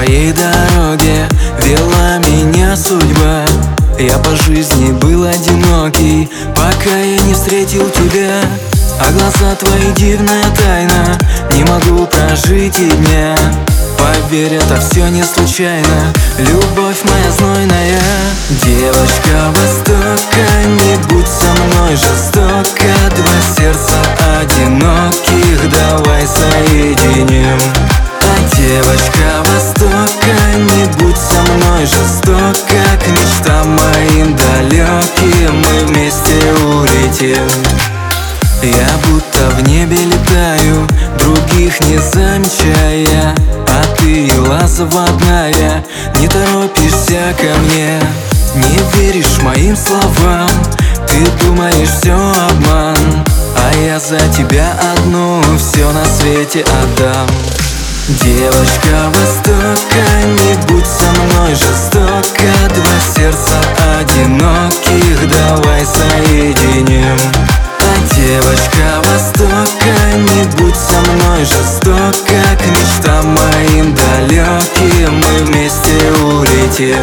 твоей дороге вела меня судьба. Я по жизни был одинокий, пока я не встретил тебя. А глаза твои дивная тайна, не могу прожить и дня. Поверь, это все не случайно, любовь моя знойная. Девочка Востока, не будь со мной жестока. Два сердца одиноких давай соединим. А девочка Востока, не будь со мной жестока. К мечтам моим далеким мы вместе улетим. Я будто в небе летаю, других не замечая. А ты лазоводная, не торопишься ко мне. Не веришь моим словам, ты думаешь, все обман. А я за тебя одну все на свете отдам. Девочка Востока, не будь со мной жестока. Два сердца одиноких давай соединим. А девочка Востока, не будь со мной жестока. К мечтам моим далеким мы вместе улетим.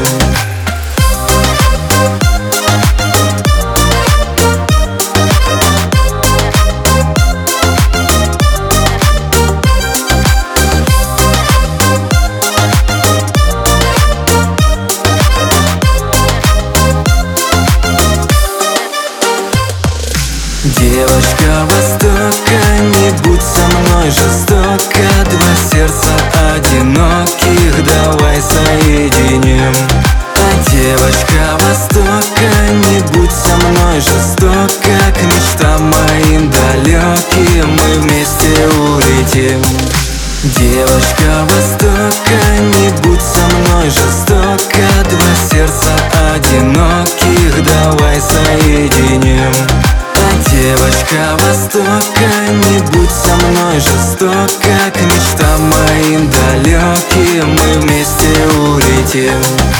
Девочка Востока, не будь со мной жестока. Два сердца одиноких давай соединим. А девочка Востока, не будь со мной жестока. К мечтам моим далеким мы вместе улетим. Девочка Востока, не будь со мной жестока. Два сердца одиноких давай соединим. Девочка Востока, не будь со мной жестока. К мечтам моим далеким мы вместе улетим.